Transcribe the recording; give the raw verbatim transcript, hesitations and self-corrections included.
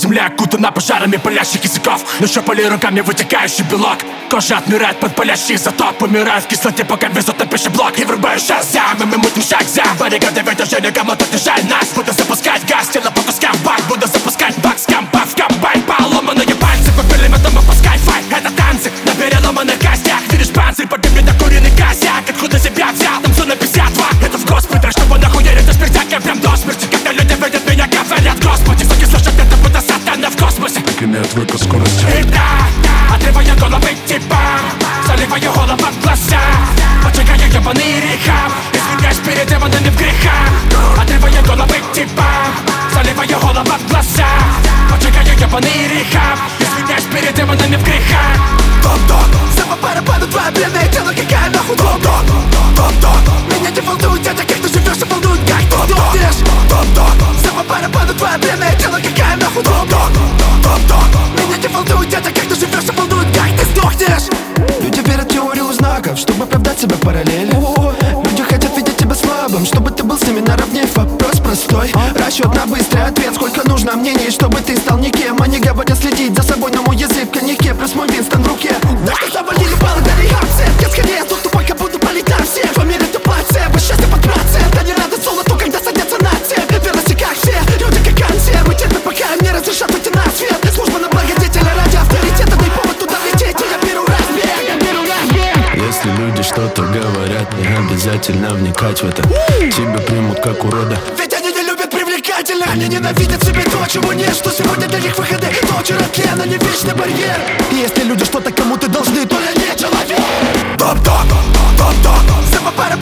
Земля окутана пожарами палящих языков, но щупали руками вытекающий белок. Кожа отмирает под палящий изотоп, умирает в кислоте, пока везут на пищеблок. И врубаю сейчас зам, и мы мутим шаг за баррикады в движении, кому-то не жаль нас. Буду запускать газ, тело по кускам бак. Буду запускать бак с компа в комбайн. Поломанные пальцы, купили метом и пускай файт. Это танцы на переломанных костях. Видишь панцирь, под ними накуренный косяк. Откуда себя взял, там зона пятьдесят два. Это в госпиталь, чтобы он охуели до смертяка, прям до смерти. Когда люди видят меня, говорят: Господи, звуки слышат, это будто сатана в космосе. Так имеет века скорости. И да, отрываю головы типа, заливаю голову в глаза, поджигаю ебаный рехаб, извиняюсь перед демонами в грехах. Отрываю головы типа, заливаю голову в глаза, поджигаю ебаный рехаб, извиняюсь перед демонами в грехах. Дон-дон, за по барабану твое бледное тело, какая нахуй дон-дон, дон-дон. Меня не волнует, дядя, как ты живешь, а волнует, как ты сдохнешь. Дон-дон, за по барабану твое бледное тело, какая нахуй дон-дон, дон-дон. Меня не волнует, дядя, как ты живешь, а волнует, как ты сдохнешь. Люди верят в теорию знаков, чтобы оправдать себя параллели. Люди хотят видеть тебя слабым, чтобы ты был с ними наравне. Вопрос простой, расчет на быстрый ответ. Сколько нужно мнений, чтобы ты стал никем. Они говорят следить за собой, но мой язык в коньяке, плюс мой Винстон в руке. Да что завалили баллы, дали акции. Я скорее сдох тупой, как буду палить на всех. В мире ты плацебо, счастье под процент. Они рады золоту, когда садятся на цепь. Верности как все, люди как ансия. Мы терпим, пока им не разрешат выйти на свет. Служба на благодетеля ради авторитета. Дай повод туда лететь, и я беру разбег, я беру разбег. Если люди что-то говорят, не обязательно вникать в это. Тебя примут как урода, ведь они не любят привлекательных. Они ненавидят себе то, чего нет. Что сегодня для них выходы, то вчера тлен, а не вечный барьер. И если люди что-то кому-то должны, то я не человек. Дон-дон, дон-дон, за по